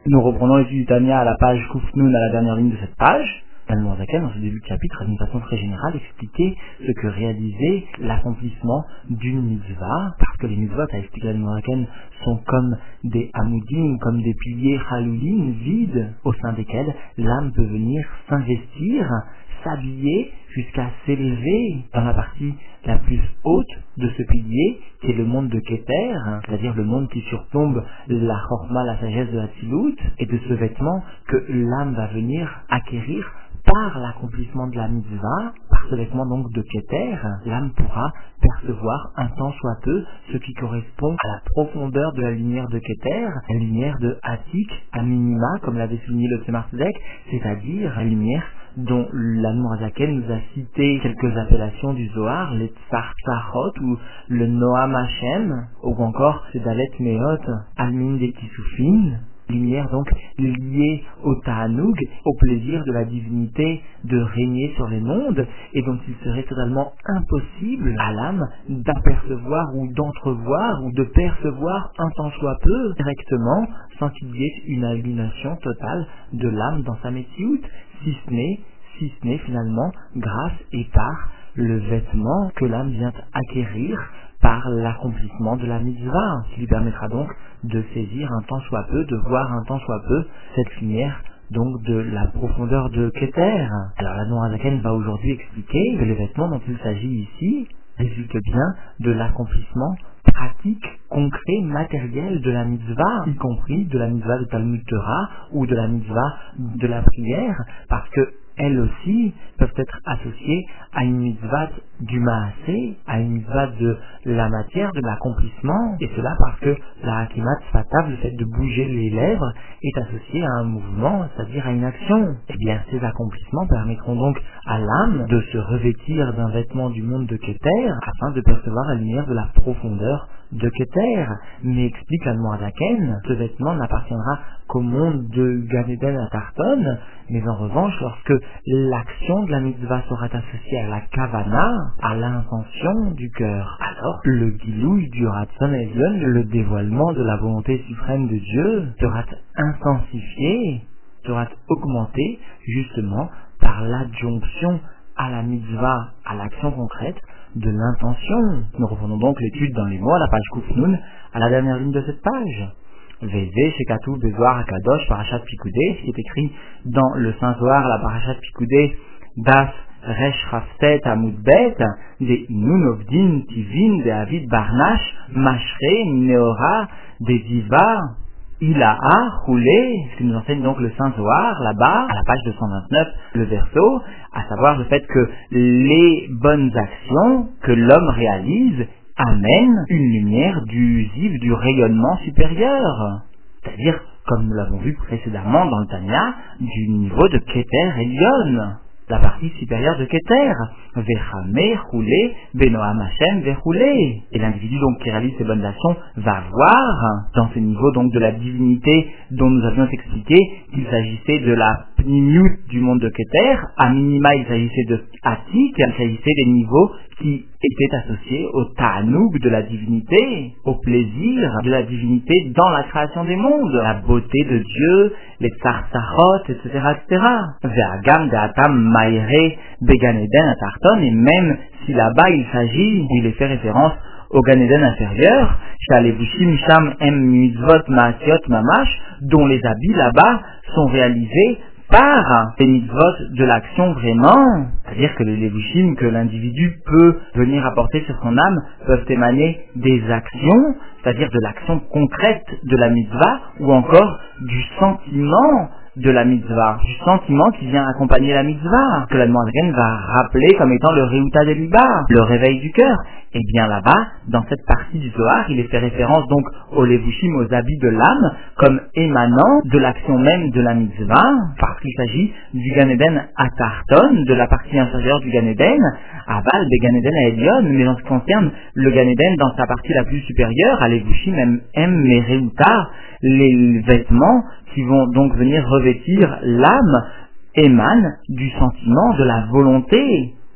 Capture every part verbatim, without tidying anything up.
Nous reprenons l'étude du Tanya à la page Koufnoun, à la dernière ligne de cette page. L'Admor Zaken, dans ce début de chapitre, a d'une façon très générale expliqué ce que réalisait l'accomplissement d'une mitzvah, parce que les mitzvot, a expliqué l'Admor Zaken, sont comme des hamoudim, comme des piliers chaloulim, vides, au sein desquels l'âme peut venir s'investir, s'habiller, jusqu'à s'élever dans la partie la plus haute de ce pilier, qui est le monde de Keter, c'est-à-dire le monde qui surplombe la Chorma, la sagesse de la Tzilut, et de ce vêtement que l'âme va venir acquérir par l'accomplissement de la mitzvah, par ce vêtement donc de Keter, l'âme pourra percevoir un tant soit peu ce qui correspond à la profondeur de la lumière de Keter, la lumière de Hatik, à minima, comme l'avait souligné le Tzemar Tzedek, c'est-à-dire la lumière dont l'Admor Zaken nous a cité quelques appellations du Zohar, les Tzar Tzachot ou le Noam Hashem, ou encore ces Dalet Meot, Almin de Kisufin, lumière donc liée au Ta'anoug, au plaisir de la divinité de régner sur les mondes, et dont il serait totalement impossible à l'âme d'apercevoir ou d'entrevoir ou de percevoir un tant soit peu directement sans qu'il y ait une illumination totale de l'âme dans sa métioute, si ce n'est, si ce n'est finalement grâce et par le vêtement que l'âme vient acquérir par l'accomplissement de la mitzvah, qui lui permettra donc de saisir un tant soit peu, de voir un tant soit peu cette lumière donc de la profondeur de Keter. Alors l'Admor Zaken va aujourd'hui expliquer que les vêtements dont il s'agit ici résultent bien de l'accomplissement pratique, concret, matériel de la mitzvah, y compris de la mitzvah de Talmud Torah ou de la mitzvah de la prière, parce que elles aussi peuvent être associées à une mitzvah du maasé, à une mitzvah de la matière, de l'accomplissement, et cela parce que la hakimat sfatav, le fait de bouger les lèvres, est associé à un mouvement, c'est-à-dire à une action. Eh bien, ces accomplissements permettront donc à l'âme de se revêtir d'un vêtement du monde de Keter, afin de percevoir la lumière de la profondeur de Keter. Mais explique l'Admor Zaken, ce vêtement n'appartiendra qu'au monde de Gan Eden à Tarton, mais en revanche, lorsque l'action de la mitzvah sera associée à la kavana, à l'intention du cœur, alors le gilouï du Ratzon Elyon, le dévoilement de la volonté suprême de Dieu, sera intensifié, sera augmenté justement par l'adjonction à la mitzvah, à l'action concrète de l'intention. Nous reprenons donc l'étude dans les mots à la page Koufnoun, à la dernière ligne de cette page. Vézé, Shekatou, Bezoar, Akadosh, Parashat Pikoudé, ce qui est écrit dans le Saint Zohar, la Parashat Pikoudé, Das Resh Raftet Amoudbet, des Inun Ovdin, Tivin, de Avid Barnash, Mashre, Neora, des Diva, Ilaha, Roulé, ce qui nous enseigne donc le Saint Zohar, là-bas, à la page deux cent vingt-neuf, le verso, à savoir le fait que les bonnes actions que l'homme réalise amènent une lumière du ziv, du rayonnement supérieur. C'est-à-dire, comme nous l'avons vu précédemment dans le Tanya, du niveau de Keter Elyon, la partie supérieure de Keter, Vechamé, roulé, Benoam Hashem, Veroulé. Et l'individu donc qui réalise ces bonnes actions va voir, dans ce niveau donc de la divinité dont nous avions expliqué qu'il s'agissait de la pnimiut du monde de Keter, à minima il s'agissait de Hatik, il s'agissait des niveaux qui étaient associés au ta'anoug de la divinité, au plaisir de la divinité dans la création des mondes, la beauté de Dieu, les tzartzachot, et cetera, et cetera. Ve'agam de'atam ma'ire began eden atarton, et même si là-bas il s'agit, il est fait référence au Gan Eden inférieur, Shalevushim Sham Em Mitzvot Maasiot Mamash, dont les habits là-bas sont réalisés par les mitzvot de l'action vraiment, c'est-à-dire que les levushim que l'individu peut venir apporter sur son âme peuvent émaner des actions, c'est-à-dire de l'action concrète de la mitzvah, ou encore du sentiment de la mitzvah, du sentiment qui vient accompagner la mitzvah, que la Admor Zaken va rappeler comme étant le Reuta de Liba, le réveil du cœur. Et bien là-bas, dans cette partie du Zohar, il est fait référence donc aux levushim, aux habits de l'âme, comme émanant de l'action même de la mitzvah, parce qu'il s'agit du Gan Eden à Tarton, de la partie inférieure du Gan Eden, Aval de Gan Eden à Elyon, mais en ce qui concerne le Gan Eden dans sa partie la plus supérieure, à levushim em, em mereuta, les vêtements qui vont donc venir revêtir l'âme émanent du sentiment de la volonté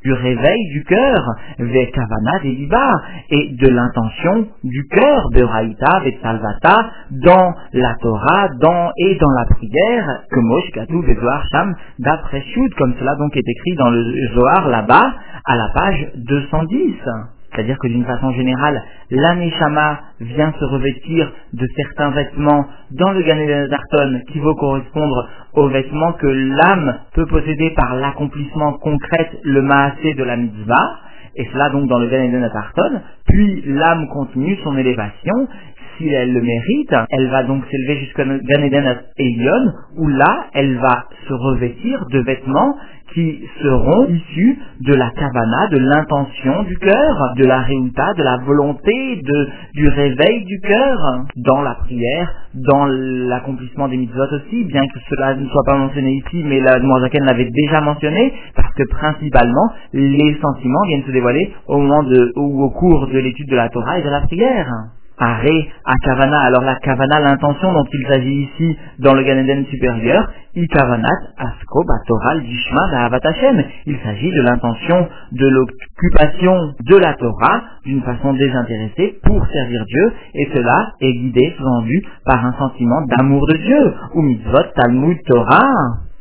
du réveil du cœur, ve kavana deliba, et de l'intention du cœur, beoraita, ve salvata, dans la Torah, dans et dans la prière, que Moshe Gatou Vezoar Sham d'après Shud, comme cela donc est écrit dans le Zohar là-bas, à la page deux cent dix. C'est-à-dire que d'une façon générale, la Neshama vient se revêtir de certains vêtements dans le Gan Eden Tarton qui vont correspondre aux vêtements que l'âme peut posséder par l'accomplissement concret, le Maasé de la mitzvah, et cela donc dans le Gan Eden Tarton. Puis l'âme continue son élévation. Si elle le mérite, elle va donc s'élever jusqu'à Gan Eden Elyon, où là, elle va se revêtir de vêtements qui seront issus de la kavana, de l'intention du cœur, de la réuta, de la volonté, de, du réveil du cœur, dans la prière, dans l'accomplissement des mitzvot aussi, bien que cela ne soit pas mentionné ici, mais la Mourazaken l'avait déjà mentionné, parce que principalement, les sentiments viennent se dévoiler au moment de, ou au cours de l'étude de la Torah et de la prière. Aré, à Kavana, alors la Kavana, l'intention dont il s'agit ici dans le Gan Eden supérieur, I Kavanat, Asko, Batoral, Dishma, Ahavat Hashem. Il s'agit de l'intention de l'occupation de la Torah d'une façon désintéressée pour servir Dieu, et cela est guidé, sous-entendu, par un sentiment d'amour de Dieu, ou mitzvot, Talmud, Torah.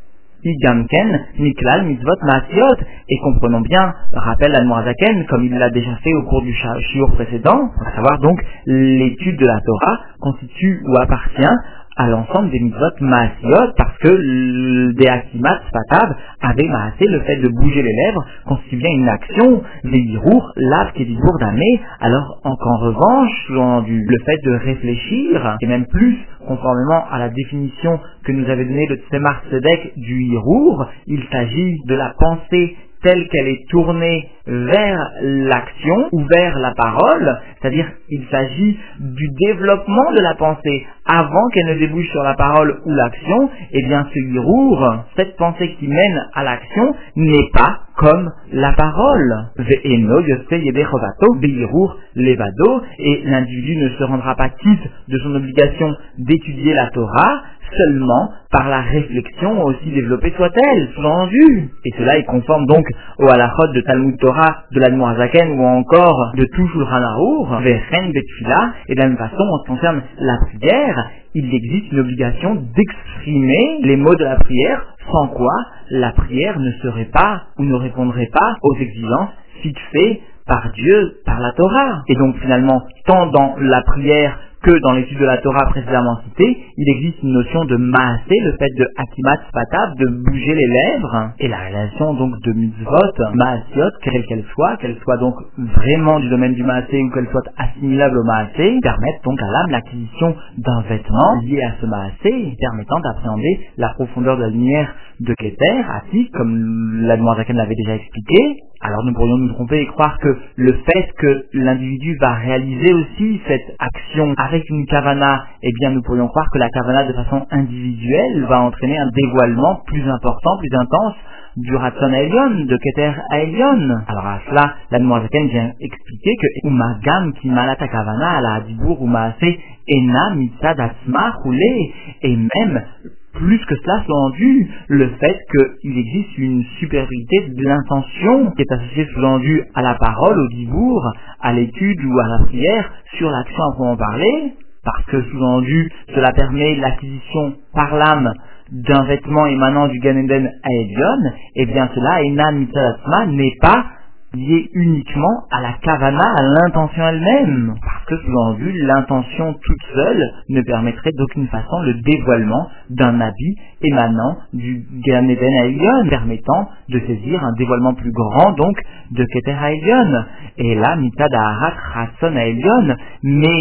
Igamken, Miklal, Mitzvot, Maasiot, et comprenons bien, rappelle Admorazaken, comme il l'a déjà fait au cours du shiur précédent, à savoir donc l'étude de la Torah constitue ou appartient à l'ensemble des mitzvot maasiot, parce que le Deakimat Spatav avait maasé, le fait de bouger les lèvres constitue bien une action, Vehirour, lav Kedibour d'Amé, alors qu'en revanche, le fait de réfléchir, et même plus, conformément à la définition que nous avait donnée le Tzemar Tzedek du Hirour, il s'agit de la pensée telle qu'elle est tournée vers l'action ou vers la parole, c'est-à-dire il s'agit du développement de la pensée avant qu'elle ne débouche sur la parole ou l'action. Et bien ce hirour, cette pensée qui mène à l'action, n'est pas comme la parole. Ve'eno yose yede chovato behirour levado, et l'individu ne se rendra pas quitte de son obligation d'étudier la Torah seulement par la réflexion aussi développée soit-elle, sous-entendu. Et cela est conforme donc au halachot de Talmud Torah de l'Admorazaken ou encore de tout Shulchan Arour, Vechen Betfila, et de la même façon en ce qui concerne la prière, il existe une obligation d'exprimer les mots de la prière, sans quoi la prière ne serait pas ou ne répondrait pas aux exigences fixées par Dieu, par la Torah. Et donc finalement, tant dans la prière que dans l'étude de la Torah précédemment citée, il existe une notion de maasé, le fait de hakimat spatav, de bouger les lèvres, et la relation donc de mitzvot, maasiot, quelle qu'elle soit, qu'elle soit donc vraiment du domaine du maasé ou qu'elle soit assimilable au maasé, permettent donc à l'âme l'acquisition d'un vêtement lié à ce maasé, permettant d'appréhender la profondeur de la lumière de Keter, assis, comme l'Admorazaken l'avait déjà expliqué. Alors nous pourrions nous tromper et croire que le fait que l'individu va réaliser aussi cette action avec une kavana, eh bien nous pourrions croire que la kavana de façon individuelle va entraîner un dévoilement plus important, plus intense du Ratzon Elyon, de Keter Elyon. Alors à cela, l'Admorazaken vient expliquer que Umagam ki malata kavana ala adibur umaase ena mitzad atzma roulé, et même plus que cela, sous-entendu, le fait qu'il existe une supériorité de l'intention qui est associée sous-entendu à la parole, au dibour, à l'étude ou à la prière sur l'action à proprement parler, parce que sous-entendu, cela permet l'acquisition par l'âme d'un vêtement émanant du Gan Eden à Elyon, et bien cela, Ena Mitzad Atzma, n'est pas lié uniquement à la kavana, à l'intention elle-même, parce que sous-entendu, l'intention toute seule ne permettrait d'aucune façon le dévoilement d'un habit émanant du Gan Eden Elyon, permettant de saisir un dévoilement plus grand donc de Keter Elyon. Et là, Mitzad Aharat Ratzon Elyon, mais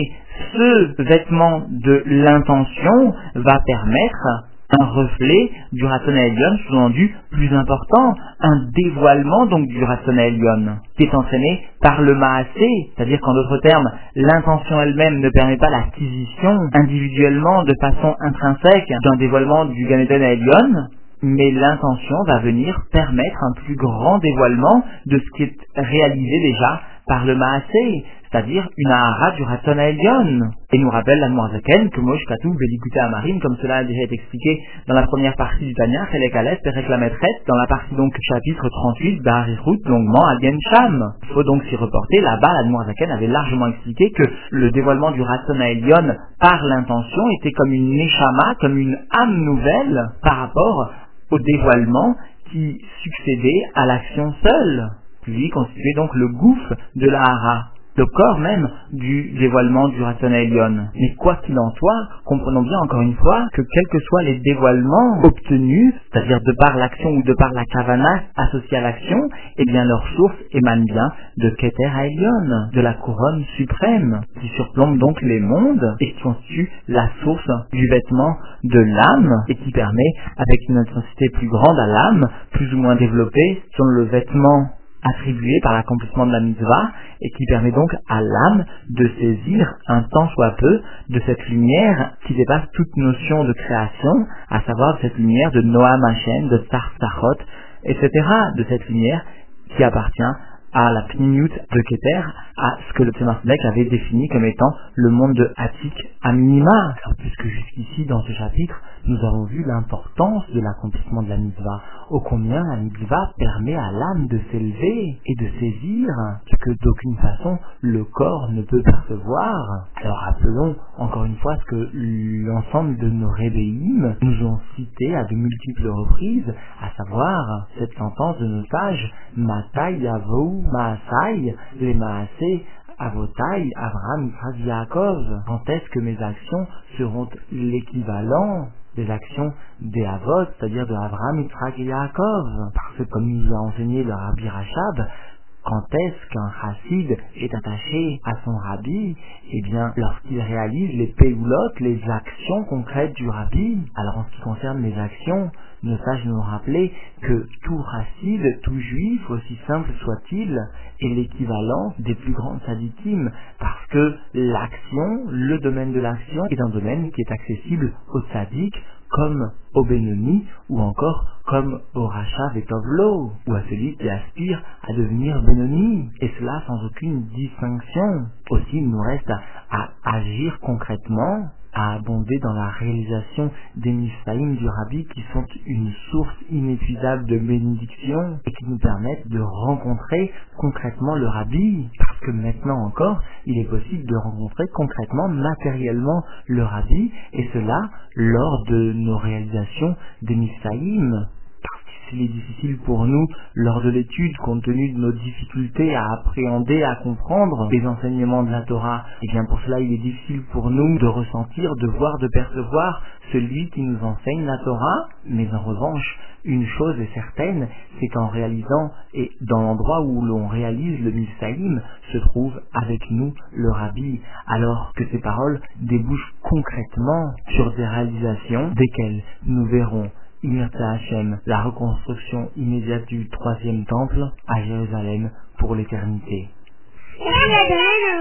ce vêtement de l'intention va permettre un reflet du Ratzon Elyon, sous-entendu plus important, un dévoilement donc du Ratzon Elyon, qui est entraîné par le Maasé, c'est-à-dire qu'en d'autres termes, l'intention elle-même ne permet pas l'acquisition individuellement de façon intrinsèque d'un dévoilement du Gan Eden Elyon, mais l'intention va venir permettre un plus grand dévoilement de ce qui est réalisé déjà par le Maasé, c'est-à-dire une ahara du Ratzon Elyon. Et nous rappelle la Zaken que Mosh Katou Belikute Amarim, comme cela a déjà été expliqué dans la première partie du Tanya, Chelek Aleph, Perek Lametret, dans la partie donc chapitre trente-huit, Baharichut, longuement Algen Sham. Il faut donc s'y reporter. Là-bas, la Zaken avait largement expliqué que le dévoilement du Ratzon Elyon par l'intention était comme une neshama, comme une âme nouvelle par rapport au dévoilement qui succédait à l'action seule, lui constituait donc le gouffre de la hara, le corps même du dévoilement du Ratzon Elyon. Mais quoi qu'il en soit, comprenons bien encore une fois que quels que soient les dévoilements obtenus, c'est-à-dire de par l'action ou de par la kavana associée à l'action, eh bien leur source émane bien de Keter Elyon, de la couronne suprême, qui surplombe donc les mondes et qui constitue la source du vêtement de l'âme et qui permet, avec une intensité plus grande à l'âme, plus ou moins développée, selon le vêtement attribué par l'accomplissement de la mitzvah et qui permet donc à l'âme de saisir un tant soit peu de cette lumière qui dépasse toute notion de création, à savoir cette lumière de Noam Hashem, de Tzar Tzachot, et cetera, de cette lumière qui appartient à la pnimiut de Keter, à ce que le Tzemach Tzedek avait défini comme étant le monde de Hatik à minima. Alors, puisque jusqu'ici, dans ce chapitre, nous avons vu l'importance de l'accomplissement de la mitzvah, ô combien la mitzvah permet à l'âme de s'élever et de saisir ce que d'aucune façon le corps ne peut percevoir. Alors rappelons encore une fois ce que l'ensemble de nos rébéim nous ont cité à de multiples reprises, à savoir cette sentence de nos sages, Matai Yavou Maasai, les Maasé Avotai, Abraham, Yitzhak, Yaakov. Quand est-ce que mes actions seront l'équivalent des actions des Avot, c'est-à-dire de Abraham, Yitzhak et Yaakov? Parce que comme nous a enseigné le Rabbi Rachab, quand est-ce qu'un chassid est attaché à son rabbi? Eh bien, lorsqu'il réalise les péoulotes, les actions concrètes du rabbi. Alors, en ce qui concerne les actions, nos sages nous ont rappelé que tout chassid, tout juif, aussi simple soit-il, est l'équivalent des plus grandes tzadikim, parce que l'action, le domaine de l'action, est un domaine qui est accessible aux tzadiks, comme au Benoni, ou encore comme au Rachav et Tovlo, ou à celui qui aspire à devenir Benoni, et cela sans aucune distinction. Aussi, il nous reste à, à agir concrètement, à abonder dans la réalisation des Mifsaïm du Rabbi qui sont une source inépuisable de bénédiction et qui nous permettent de rencontrer concrètement le Rabbi, parce que maintenant encore, il est possible de rencontrer concrètement, matériellement le Rabbi, et cela lors de nos réalisations des Mifsaïm. S'il est difficile pour nous, lors de l'étude, compte tenu de nos difficultés à appréhender, à comprendre les enseignements de la Torah, et bien pour cela il est difficile pour nous de ressentir, de voir, de percevoir celui qui nous enseigne la Torah, mais en revanche, une chose est certaine, c'est qu'en réalisant, et dans l'endroit où l'on réalise le Mifsaïm, se trouve avec nous le Rabbi, alors que ces paroles débouchent concrètement sur des réalisations desquelles nous verrons Imirta Hashem, la reconstruction immédiate du troisième temple à Jérusalem pour l'éternité.